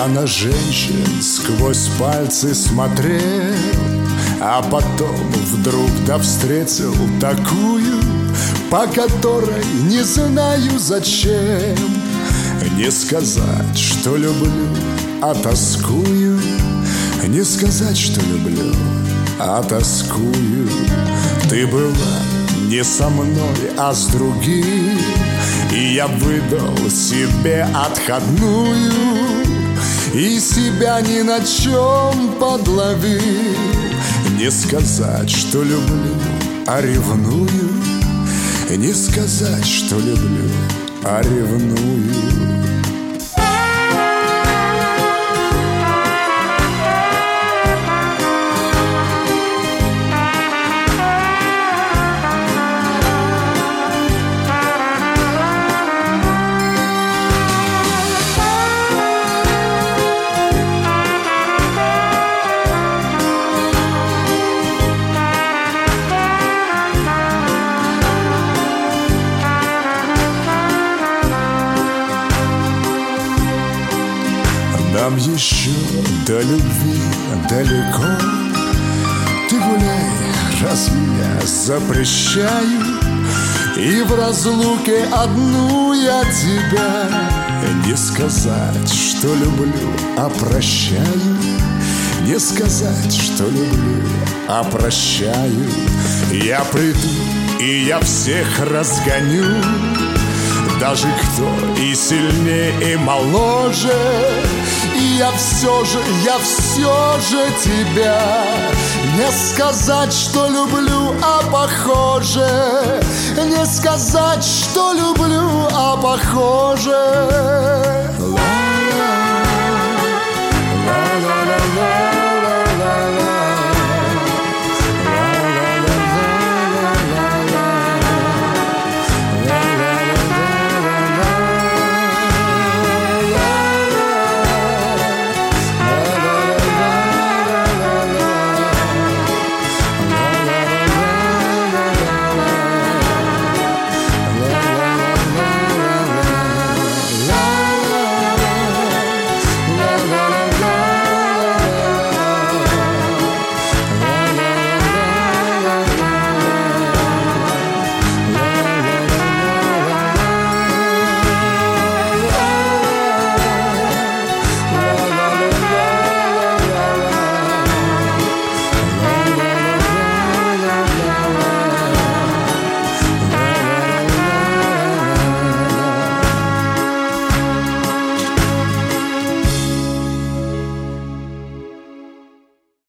Я на женщин сквозь пальцы смотрел, а потом вдруг встретил такую, по которой не знаю зачем. Не сказать, что люблю, а тоскую. Не сказать, что люблю, а тоскую. Ты была не со мной, а с другим, и я выдал себе отходную, и себя ни на чем подловил. Не сказать, что люблю, а ревную. Не сказать, что люблю, а ревную. Нам еще до любви далеко. Ты гуляй, разве я запрещаю? И в разлуке одну я тебя. Не сказать, что люблю, а прощаю. Не сказать, что люблю, а прощаю. Я приду, и я всех разгоню, даже кто и сильнее, и моложе. И я все же тебя. Не сказать, что люблю, а похоже. Не сказать, что люблю, а похоже.